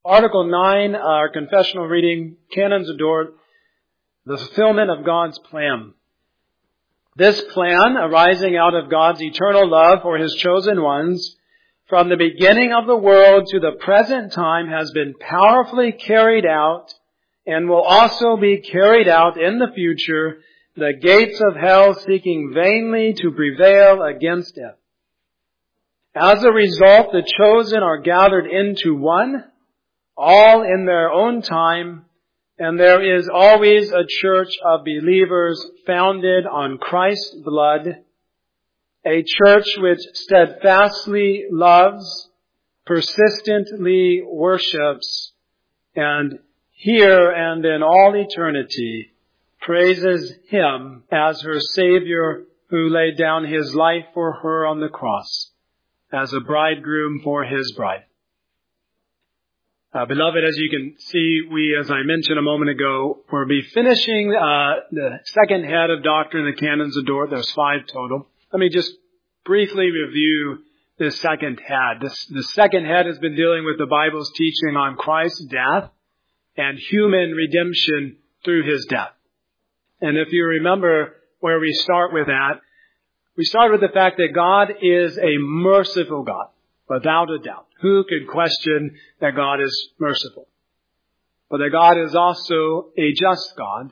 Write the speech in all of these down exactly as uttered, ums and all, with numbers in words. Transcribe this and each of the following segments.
Article nine, our confessional reading, Canons Adored, the fulfillment of God's plan. This plan, arising out of God's eternal love for His chosen ones, from the beginning of the world to the present time, has been powerfully carried out and will also be carried out in the future, the gates of hell seeking vainly to prevail against it. As a result, the chosen are gathered into one, all in their own time, and there is always a church of believers founded on Christ's blood, a church which steadfastly loves, persistently worships, and here and in all eternity praises Him as her Savior who laid down His life for her on the cross as a bridegroom for His bride. Uh, beloved, as you can see, we, as I mentioned a moment ago, will be finishing uh, the second head of Doctrine, the Canons Adored. There's five total. Let me just briefly review this second head. This, the second head has been dealing with the Bible's teaching on Christ's death and human redemption through His death. And if you remember where we start with that, we start with the fact that God is a merciful God, without a doubt. Who could question that God is merciful? But that God is also a just God,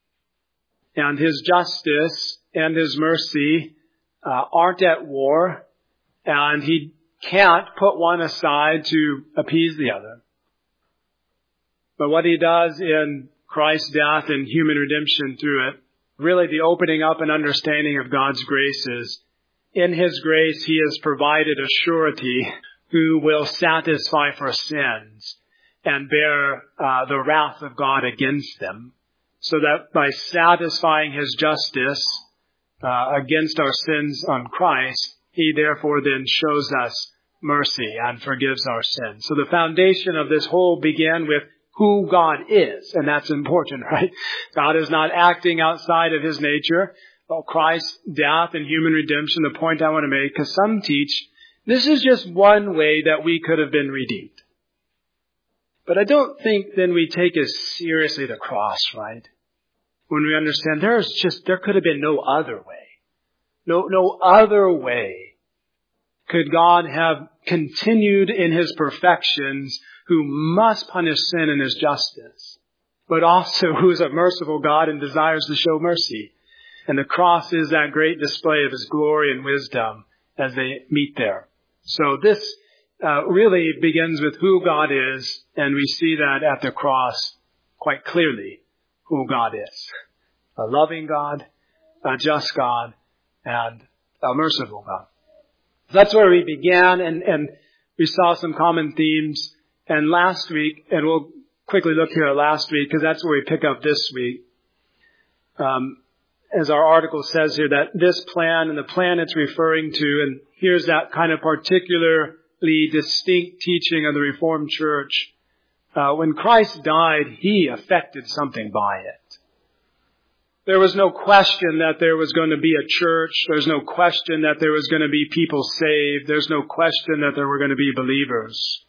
and His justice and His mercy uh, aren't at war, and He can't put one aside to appease the other. But what He does in Christ's death and human redemption through it, really the opening up and understanding of God's grace is, in His grace He has provided a surety who will satisfy for sins and bear uh, the wrath of God against them, so that by satisfying His justice uh, against our sins on Christ, He therefore then shows us mercy and forgives our sins. So the foundation of this whole began with who God is, and that's important, right? God is not acting outside of His nature. Well, Christ's death and human redemption, the point I want to make, because some teach this is just one way that we could have been redeemed. But I don't think then we take as seriously the cross, right? When we understand there's just, there could have been no other way. No, no other way could God have continued in His perfections, who must punish sin in His justice, but also who is a merciful God and desires to show mercy. And the cross is that great display of His glory and wisdom as they meet there. So this uh, really begins with who God is, and we see that at the cross quite clearly, who God is. A loving God, a just God, and a merciful God. That's where we began, and, and we saw some common themes. And last week, and we'll quickly look here at last week, because that's where we pick up this week. Um, as our article says here, that this plan and the plan it's referring to, and here's that kind of particularly distinct teaching of the Reformed Church. Uh, when Christ died, He affected something by it. There was no question that there was going to be a church. There's no question that there was going to be people saved. There's no question that there were going to be believers.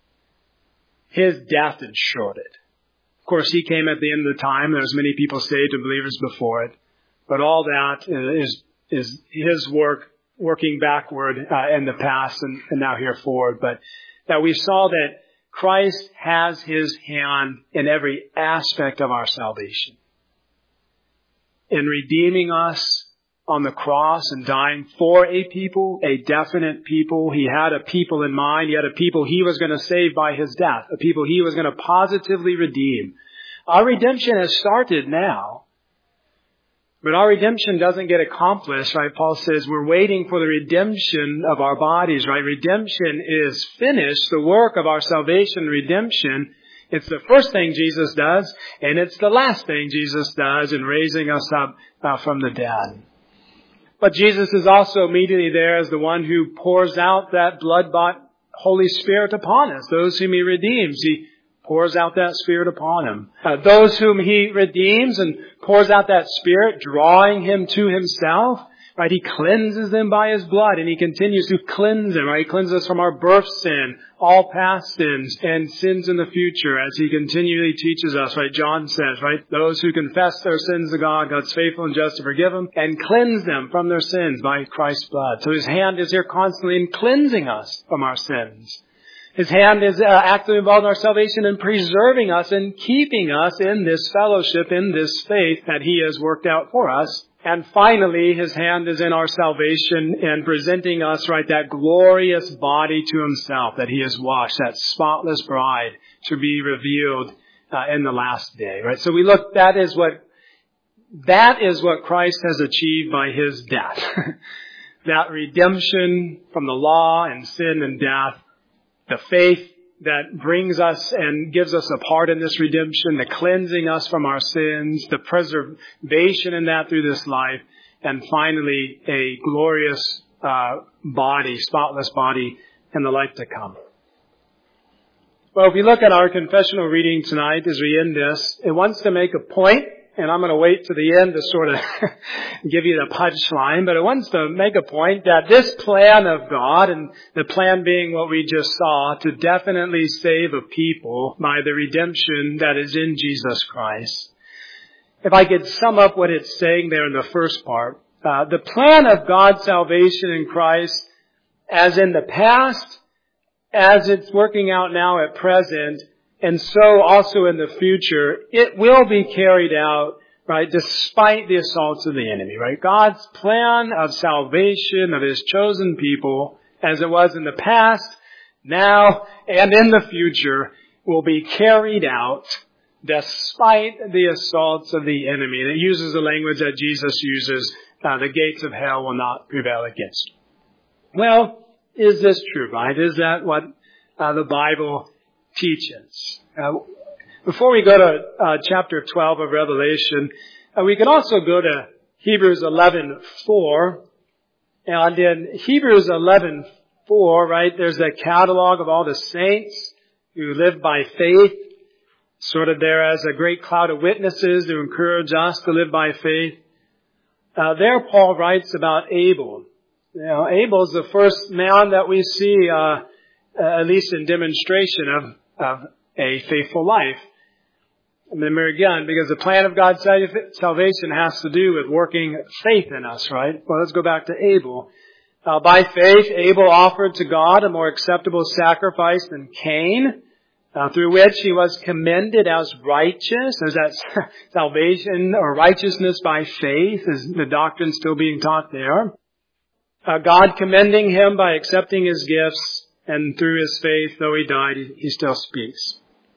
His death ensured it. Of course, He came at the end of the time. There's many people saved and believers before it. But all that is is His work, working backward uh, in the past and, and now here forward. But that we saw that Christ has His hand in every aspect of our salvation. In redeeming us on the cross and dying for a people, a definite people. He had a people in mind. He had a people He was going to save by His death, a people He was going to positively redeem. Our redemption has started now. But our redemption doesn't get accomplished, right? Paul says we're waiting for the redemption of our bodies, right? Redemption is finished. The work of our salvation, redemption, it's the first thing Jesus does, and it's the last thing Jesus does in raising us up uh, from the dead. But Jesus is also immediately there as the one who pours out that blood-bought Holy Spirit upon us. Those whom He redeems, He pours out that Spirit upon Him. Uh, those whom He redeems and pours out that Spirit, drawing him to Himself, Right? He cleanses them by His blood, and He continues to cleanse them. Right? He cleanses us from our birth sin, all past sins, and sins in the future, as He continually teaches us. Right? John says, right? Those who confess their sins to God, God's faithful and just to forgive them and cleanse them from their sins by Christ's blood. So His hand is here constantly in cleansing us from our sins. His hand is uh, actively involved in our salvation and preserving us and keeping us in this fellowship, in this faith that He has worked out for us. And finally, His hand is in our salvation and presenting us, right, that glorious body to Himself that He has washed, that spotless bride to be revealed uh, in the last day, right? So we look, that is what, that is what Christ has achieved by His death. That redemption from the law and sin and death, the faith that brings us and gives us a part in this redemption, the cleansing us from our sins, the preservation in that through this life, and finally a glorious uh, body, spotless body in the life to come. Well, if you look at our confessional reading tonight as we end this, it wants to make a point, and I'm going to wait to the end to sort of give you the punchline, but it wants to make a point that this plan of God, and the plan being what we just saw, to definitely save a people by the redemption that is in Jesus Christ. If I could sum up what it's saying there in the first part, uh, the plan of God's salvation in Christ, as in the past, as it's working out now at present, and so also in the future, it will be carried out, right, despite the assaults of the enemy, right? God's plan of salvation of His chosen people, as it was in the past, now, and in the future, will be carried out despite the assaults of the enemy. And it uses the language that Jesus uses, uh, the gates of hell will not prevail against. Well, is this true, right? Is that what uh, the Bible teaches? Uh, before we go to uh, chapter twelve of Revelation, uh, we can also go to Hebrews eleven four. And in Hebrews eleven four, right, there's a catalog of all the saints who live by faith, sort of there as a great cloud of witnesses to encourage us to live by faith. Uh, there Paul writes about Abel. You know, Abel's the first man that we see, uh, uh, at least in demonstration of, of a faithful life. Remember again, because the plan of God's salvation has to do with working faith in us, right? Well, let's go back to Abel. Uh, by faith, Abel offered to God a more acceptable sacrifice than Cain, uh, through which he was commended as righteous. Is that salvation or righteousness by faith? Is the doctrine still being taught there? Uh, God commending him by accepting his gifts, and through his faith, though he died, he, he still speaks.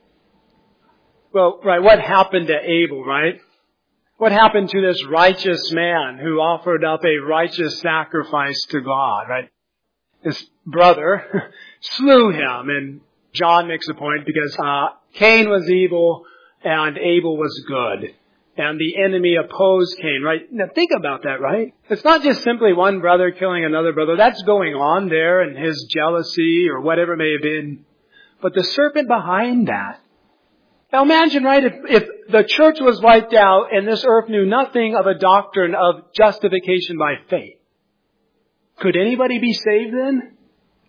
Well, right, what happened to Abel, right? What happened to this righteous man who offered up a righteous sacrifice to God, right? His brother slew him, and John makes a point because uh, Cain was evil and Abel was good. And the enemy opposed Cain, right? Now think about that, right? It's not just simply one brother killing another brother. That's going on there in his jealousy or whatever it may have been. But the serpent behind that. Now imagine, right, if, if the church was wiped out and this earth knew nothing of a doctrine of justification by faith. Could anybody be saved then?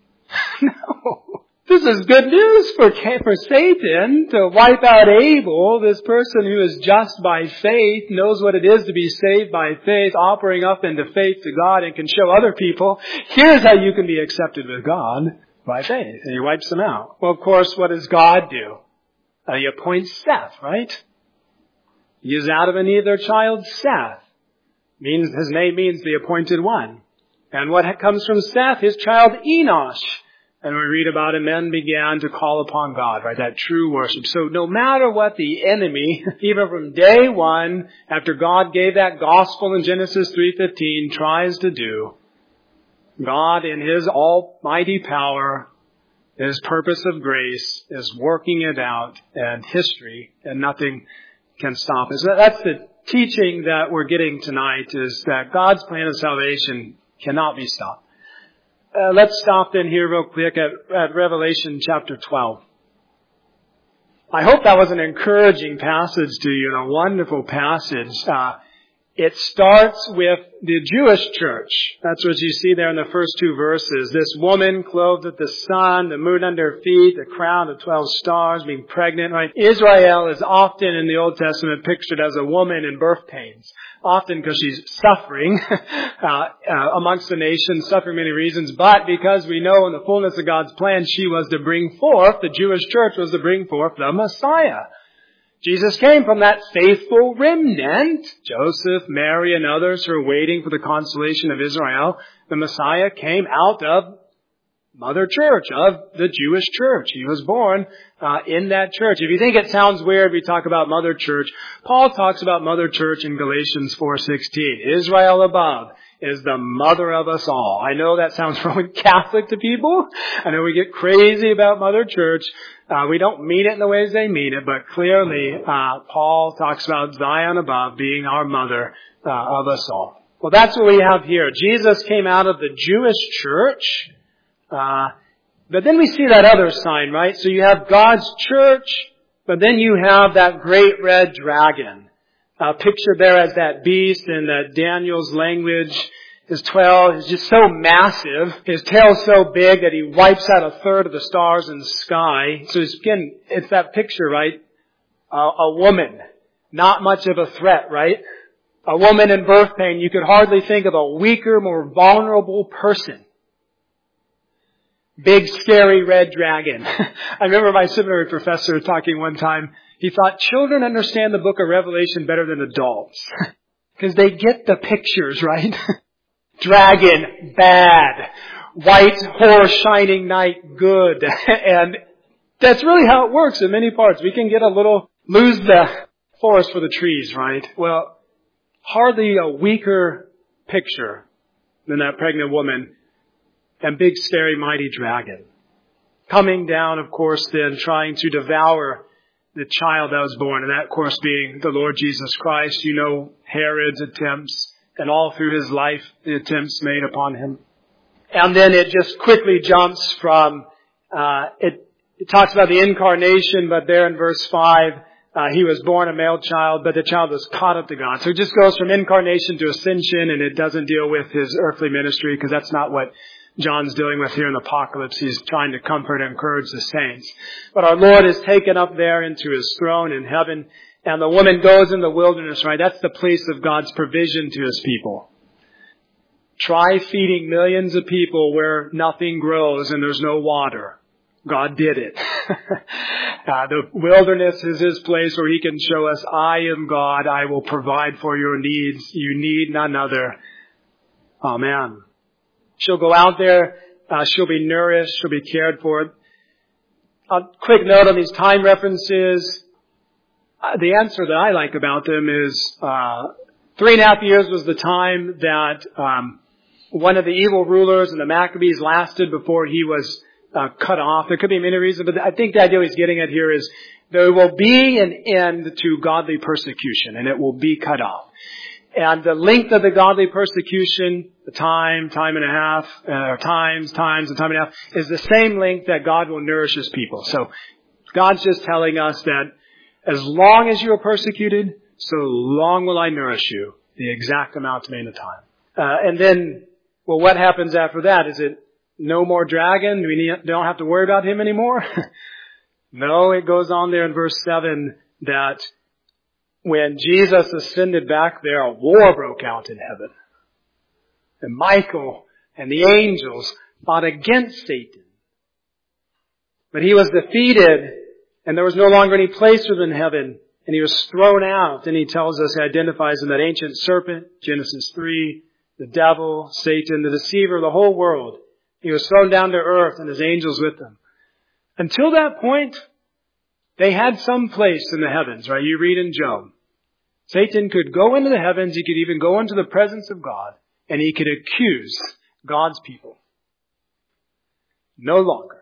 No. This is good news for, for Satan to wipe out Abel, this person who is just by faith, knows what it is to be saved by faith, offering up into faith to God, and can show other people, here's how you can be accepted with God by faith. And he wipes them out. Well, of course, what does God do? Uh, he appoints Seth, right? He is Adam and Eve, their child Seth. Means, his name means the appointed one. And what comes from Seth? His child Enosh. And we read about him, men began to call upon God, right? That true worship. So no matter what the enemy, even from day one, after God gave that gospel in Genesis three fifteen, tries to do, God in His almighty power, His purpose of grace, is working it out in history, and nothing can stop it. So that's the teaching that we're getting tonight, is that God's plan of salvation cannot be stopped. Uh, let's stop then here real quick at, at Revelation chapter twelve. I hope that was an encouraging passage to you, and a wonderful passage. Uh, It starts with the Jewish church. That's what you see there in the first two verses. This woman clothed with the sun, the moon under her feet, the crown of twelve stars, being pregnant. Right? Israel is often in the Old Testament pictured as a woman in birth pains. Often because she's suffering uh, uh, amongst the nations, suffering many reasons. But because we know in the fullness of God's plan, she was to bring forth, the Jewish church was to bring forth the Messiah. Jesus came from that faithful remnant. Joseph, Mary, and others who are waiting for the consolation of Israel. The Messiah came out of Mother Church, of the Jewish church. He was born uh, in that church. If you think it sounds weird, we talk about Mother Church. Paul talks about Mother Church in Galatians four sixteen. Israel above is the mother of us all. I know that sounds Roman Catholic to people. I know we get crazy about Mother Church. Uh, we don't mean it in the ways they mean it, but clearly uh, Paul talks about Zion above being our mother uh, of us all. Well, that's what we have here. Jesus came out of the Jewish church. Uh, but then we see that other sign, right? So you have God's church, but then you have that great red dragon. Uh, pictured there as that beast in that Daniel's language. His tail is just so massive. His tail's so big that he wipes out a third of the stars in the sky. So again, it's that picture, right? Uh, a woman. Not much of a threat, right? A woman in birth pain. You could hardly think of a weaker, more vulnerable person. Big, scary red dragon. I remember my seminary professor talking one time. He thought children understand the book of Revelation better than adults. Because they get the pictures, right? Dragon, bad. White horse, shining knight, good. And that's really how it works in many parts. We can get a little, lose the forest for the trees, right? Well, hardly a weaker picture than that pregnant woman and big, scary, mighty dragon. Coming down, of course, then trying to devour the child that was born, and that, of course, being the Lord Jesus Christ. You know Herod's attempts, and all through his life, the attempts made upon him. And then it just quickly jumps from, uh, it, it talks about the incarnation, but there in verse five, uh, he was born a male child, but the child was caught up to God. So it just goes from incarnation to ascension, and it doesn't deal with his earthly ministry, because that's not what John's dealing with here in the apocalypse. He's trying to comfort and encourage the saints. But our Lord is taken up there into his throne in heaven. And the woman goes in the wilderness, right? That's the place of God's provision to his people. Try feeding millions of people where nothing grows and there's no water. God did it. uh, the wilderness is his place where he can show us, I am God. I will provide for your needs. You need none other. Amen. She'll go out there. Uh, she'll be nourished. She'll be cared for. A quick note on these time references. Uh, the answer that I like about them is uh, three and a half years was the time that um, one of the evil rulers in the Maccabees lasted before he was uh, cut off. There could be many reasons, but I think the idea he's getting at here is there will be an end to godly persecution, and it will be cut off. And the length of the godly persecution, the time, time and a half, uh, times, times, and time and a half, is the same length that God will nourish his people. So God's just telling us that as long as you are persecuted, so long will I nourish you, the exact amount made of time. Uh, and then, well, what happens after that? Is it no more dragon? Do we need, don't have to worry about him anymore? No, it goes on there in verse seven that when Jesus ascended back there, a war broke out in heaven. And Michael and the angels fought against Satan. But he was defeated, and there was no longer any place for him in heaven. And he was thrown out. And he tells us, he identifies him, that ancient serpent, Genesis three, the devil, Satan, the deceiver of the whole world. He was thrown down to earth and his angels with him. Until that point, they had some place in the heavens, right? You read in Job. Satan could go into the heavens. He could even go into the presence of God. And he could accuse God's people. No longer.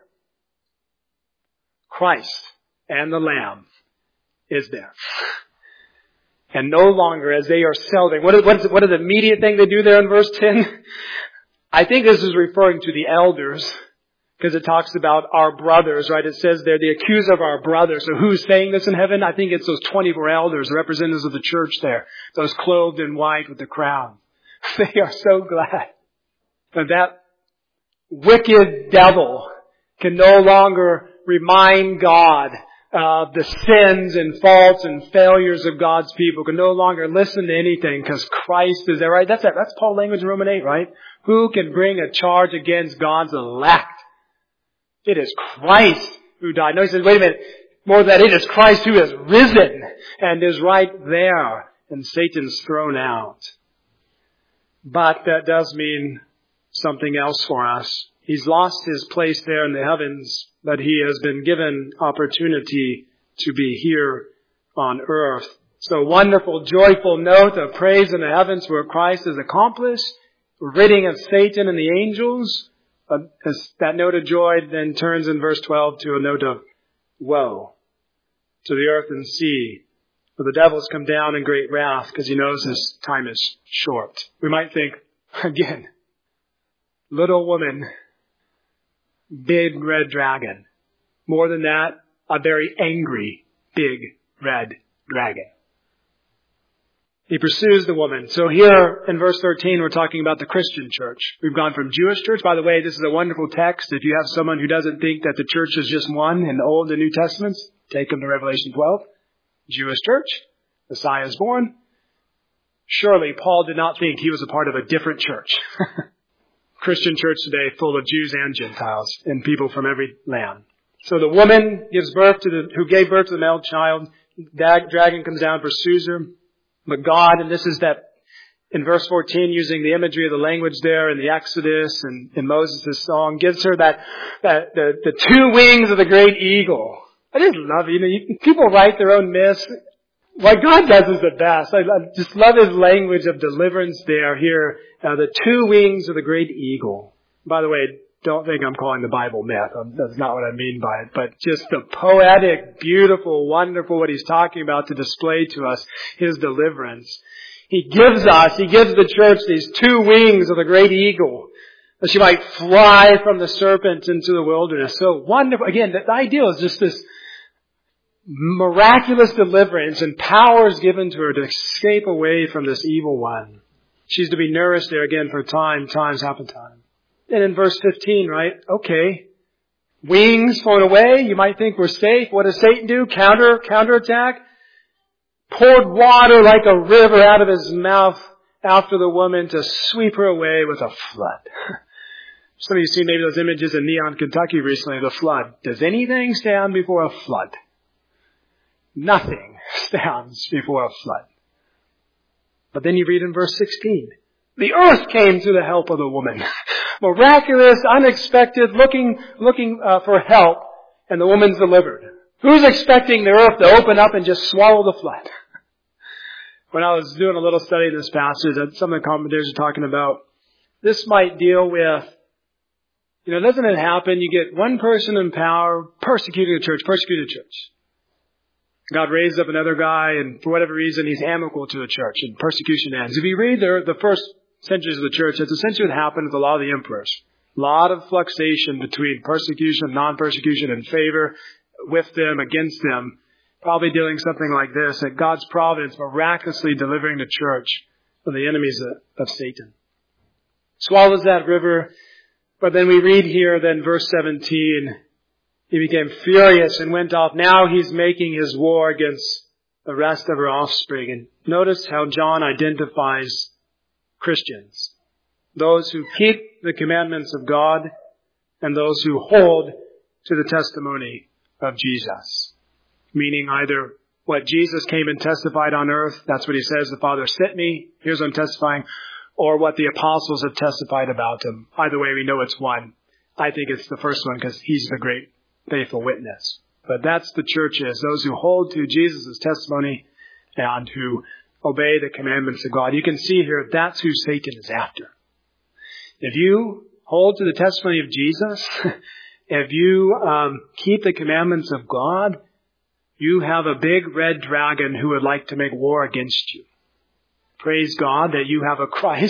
Christ and the Lamb is there. And no longer as they are celebrating. What is, what is, what is the immediate thing they do there in verse ten? I think this is referring to the elders because it talks about our brothers, right? It says they're the accuser of our brothers. So who's saying this in heaven? I think it's those twenty-four elders, representatives of the church there, those clothed in white with the crown. They are so glad that that wicked devil can no longer remind God of the sins and faults and failures of God's people, can no longer listen to anything because Christ is there, right? That's that's Paul's language in Romans eight, right? Who can bring a charge against God's elect? It is Christ who died. No, he says, wait a minute. More than that, it is Christ who has risen and is right there, and Satan's thrown out. But that does mean something else for us. He's lost his place there in the heavens, but he has been given opportunity to be here on earth. So wonderful, joyful note of praise in the heavens where Christ has accomplished, ridding of Satan and the angels. But as that note of joy then turns in verse twelve to a note of woe to the earth and sea. For the devil's come down in great wrath because he knows his time is short. We might think, again, little woman, big red dragon. More than that, a very angry, big red dragon. He pursues the woman. So here in verse thirteen, we're talking about the Christian church. We've gone from Jewish church. By the way, this is a wonderful text. If you have someone who doesn't think that the church is just one in the Old and New Testaments, take them to Revelation twelve. Jewish church, Messiah is born. Surely Paul did not think he was a part of a different church. Christian church today full of Jews and Gentiles and people from every land. So the woman gives birth to the, who gave birth to the male child. That dragon comes down, pursues her. But God, and this is that in verse fourteen, using the imagery of the language there in the Exodus and in Moses' song, gives her that, that the, the two wings of the great eagle. I just love it. You know, you, people write their own myths. What God does is the best. I, I just love His language of deliverance there. Here, uh, the two wings of the great eagle. By the way, don't think I'm calling the Bible myth. That's not what I mean by it. But just the poetic, beautiful, wonderful, what He's talking about to display to us His deliverance. He gives us, He gives the church these two wings of the great eagle, that she might fly from the serpent into the wilderness. So wonderful. Again, the ideal is just this miraculous deliverance and powers given to her to escape away from this evil one. She's to be nourished there again for time, times, half a time. And in verse fifteen, right? Okay. Wings flown away. You might think we're safe. What does Satan do? Counter, counterattack. Poured water like a river out of his mouth after the woman to sweep her away with a flood. Some of you see maybe those images in Neon, Kentucky recently, the flood. Does anything stand before a flood? Nothing stands before a flood. But then you read in verse sixteen. The earth came to the help of the woman. Miraculous, unexpected, looking looking uh, for help, and the woman's delivered. Who's expecting the earth to open up and just swallow the flood? When I was doing a little study of this passage, some of the commentators are talking about, this might deal with, you know, doesn't it happen? You get one person in power persecuting the church, persecuting the church. God raised up another guy, and for whatever reason, he's amicable to the church, and persecution ends. If you read the, the first centuries of the church, that's essentially what happened with a lot of the emperors. A lot of fluctuation between persecution, non-persecution, and favor with them, against them. Probably dealing something like this, that God's providence miraculously delivering the church from the enemies of, of Satan. Swallows that river, but then we read here, then verse seventeen, he became furious and went off. Now he's making his war against the rest of her offspring. And notice how John identifies Christians. Those who keep the commandments of God and those who hold to the testimony of Jesus. Meaning either what Jesus came and testified on earth, that's what he says, the Father sent me, here's what I'm testifying, or what the apostles have testified about him. Either way, we know it's one. I think it's the first one because he's the great faithful witness. But that's the church is, those who hold to Jesus' testimony and who obey the commandments of God. You can see here, that's who Satan is after. If you hold to the testimony of Jesus, if you um, keep the commandments of God, you have a big red dragon who would like to make war against you. Praise God that you have a Christ.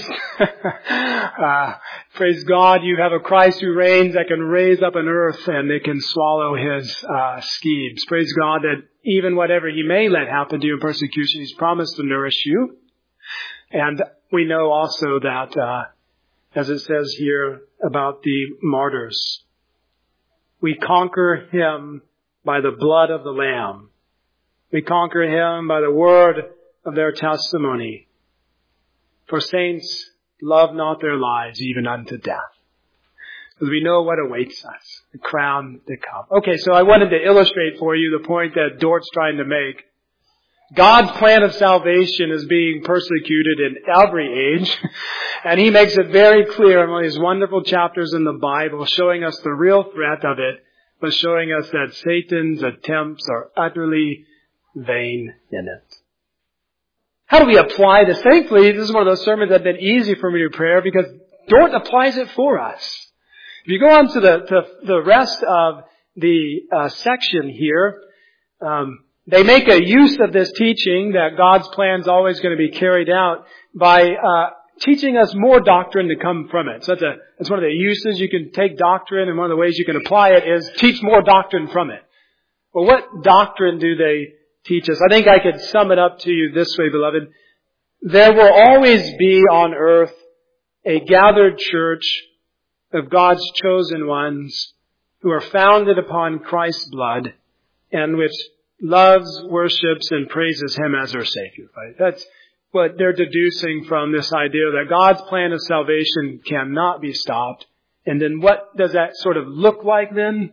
uh, praise God you have a Christ who reigns, that can raise up an earth and it can swallow his uh, schemes. Praise God that even whatever he may let happen to you in persecution, he's promised to nourish you. And we know also that, uh, as it says here about the martyrs, we conquer him by the blood of the Lamb. We conquer him by the word of their testimony. For saints love not their lives even unto death. Because we know what awaits us, the crown to come. Okay, so I wanted to illustrate for you the point that Dort's trying to make. God's plan of salvation is being persecuted in every age. And he makes it very clear in one of these wonderful chapters in the Bible, showing us the real threat of it, but showing us that Satan's attempts are utterly vain in it. How do we apply this? Thankfully, this is one of those sermons that have been easy for me to prepare because Dort applies it for us. If you go on to the, to the rest of the uh, section here, um, they make a use of this teaching that God's plan is always going to be carried out by uh, teaching us more doctrine to come from it. So that's, a, that's one of the uses. You can take doctrine, and one of the ways you can apply it is teach more doctrine from it. Well, what doctrine do they teach us? I think I could sum it up to you this way, beloved. There will always be on earth a gathered church of God's chosen ones who are founded upon Christ's blood and which loves, worships, and praises Him as their Savior. Right? That's what they're deducing from this idea that God's plan of salvation cannot be stopped. And then what does that sort of look like then?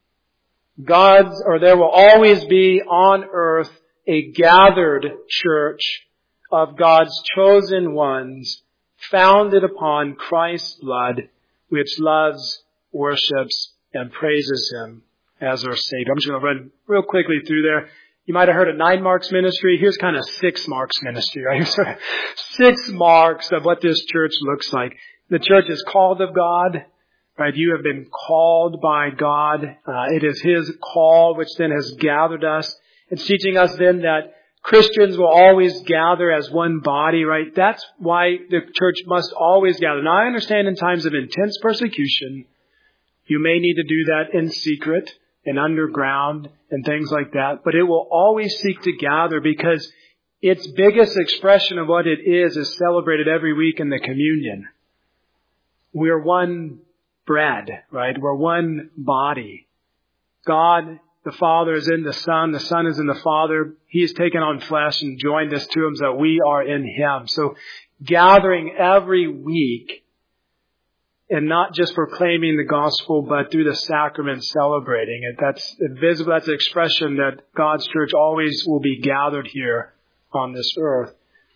God's, or there will always be on earth a gathered church of God's chosen ones founded upon Christ's blood, which loves, worships, and praises Him as our Savior. I'm just going to run real quickly through there. You might have heard of nine marks ministry. Here's kind of six marks ministry, right? Six marks of what this church looks like. The church is called of God. Right, you have been called by God. Uh, it is His call which then has gathered us. It's teaching us then that Christians will always gather as one body, right? That's why the church must always gather. Now, I understand in times of intense persecution, you may need to do that in secret and underground and things like that, but it will always seek to gather because its biggest expression of what it is is celebrated every week in the communion. We're one bread, right? We're one body. God, the Father, is in the Son. The Son is in the Father. He has taken on flesh and joined us to Him so that we are in Him. So gathering every week and not just proclaiming the gospel, but through the sacrament celebrating it. That's visible. That's an expression that God's church always will be gathered here on this earth.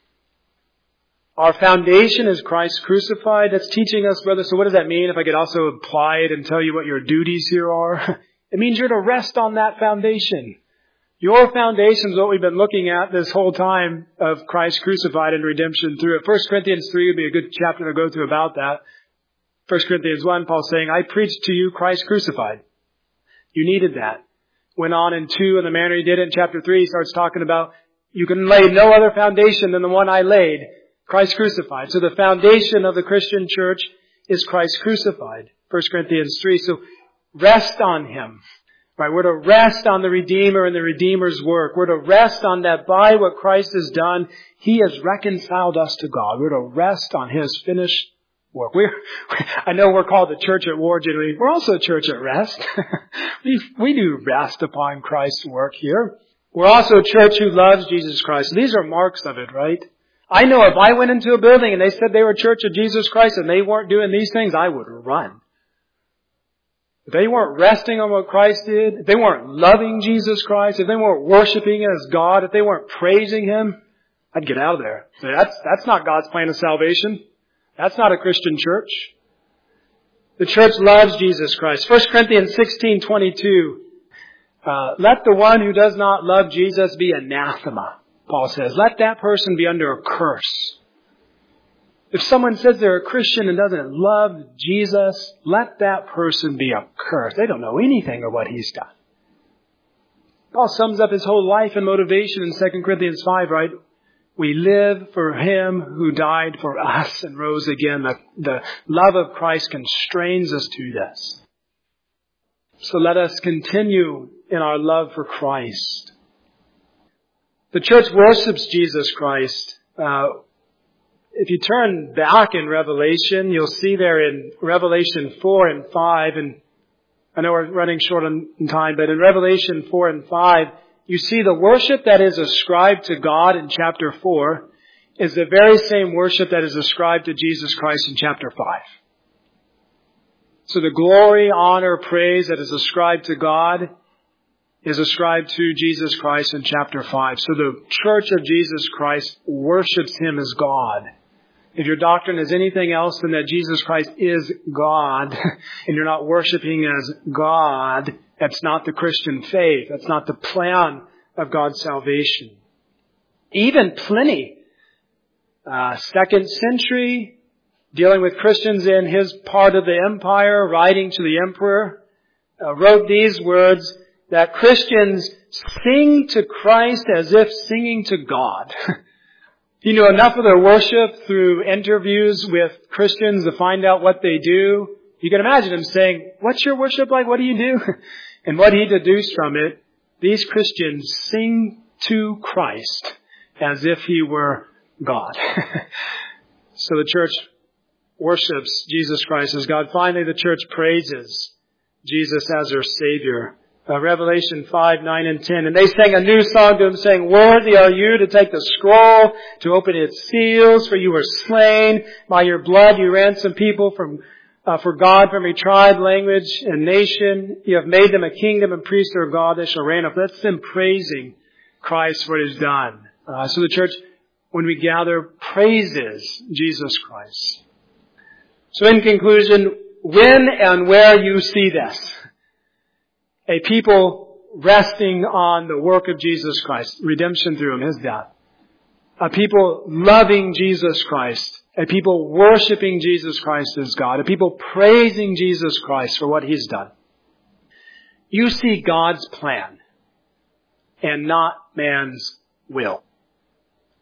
Our foundation is Christ crucified. That's teaching us, brother. So what does that mean? If I could also apply it and tell you what your duties here are. It means you're to rest on that foundation. Your foundation is what we've been looking at this whole time of Christ crucified and redemption through it. First Corinthians three would be a good chapter to go through about that. First Corinthians one, Paul's saying, I preached to you Christ crucified. You needed that. Went on in two, and the manner he did it in chapter three, he starts talking about you can lay no other foundation than the one I laid. Christ crucified. So the foundation of the Christian church is Christ crucified. First Corinthians three. So rest on Him. Right? We're to rest on the Redeemer and the Redeemer's work. We're to rest on that by what Christ has done, He has reconciled us to God. We're to rest on His finished work. We're, I know we're called the church at war generally. We're also a church at rest. we, we do rest upon Christ's work here. We're also a church who loves Jesus Christ. And these are marks of it, right? I know if I went into a building and they said they were a church of Jesus Christ and they weren't doing these things, I would run. If they weren't resting on what Christ did, if they weren't loving Jesus Christ, if they weren't worshiping as God, if they weren't praising Him, I'd get out of there. So that's, that's not God's plan of salvation. That's not a Christian church. The church loves Jesus Christ. First Corinthians sixteen twenty-two. Uh, let the one who does not love Jesus be anathema. Paul says, let that person be under a curse. If someone says they're a Christian and doesn't love Jesus, let that person be accursed. They don't know anything of what He's done. Paul sums up his whole life and motivation in Second Corinthians five, right? We live for Him who died for us and rose again. The, the love of Christ constrains us to this. So let us continue in our love for Christ. The church worships Jesus Christ. Uh, if you turn back in Revelation, you'll see there in Revelation four and five, and I know we're running short on time, but in Revelation four and five, you see the worship that is ascribed to God in chapter four is the very same worship that is ascribed to Jesus Christ in chapter five. So the glory, honor, praise that is ascribed to God is ascribed to Jesus Christ in chapter five. So the church of Jesus Christ worships Him as God. If your doctrine is anything else than that Jesus Christ is God, and you're not worshiping as God, that's not the Christian faith. That's not the plan of God's salvation. Even Pliny, uh, second century, dealing with Christians in his part of the empire, writing to the emperor, uh, wrote these words, that Christians sing to Christ as if singing to God. You know enough of their worship through interviews with Christians to find out what they do. You can imagine him saying, what's your worship like? What do you do? And what he deduced from it, these Christians sing to Christ as if He were God. So the church worships Jesus Christ as God. Finally, the church praises Jesus as their Savior. Uh, Revelation five, nine, and ten. And they sang a new song to Him, saying, worthy are you to take the scroll, to open its seals, for you were slain. By your blood you ransomed people from uh, for God from every tribe, language, and nation. You have made them a kingdom and priests to our God. They shall reign up. That's them praising Christ for what He's done. Uh, so the church, when we gather, praises Jesus Christ. So in conclusion, when and where you see this, a people resting on the work of Jesus Christ, redemption through Him, His death. A people loving Jesus Christ. A people worshiping Jesus Christ as God. A people praising Jesus Christ for what He's done. You see God's plan and not man's will.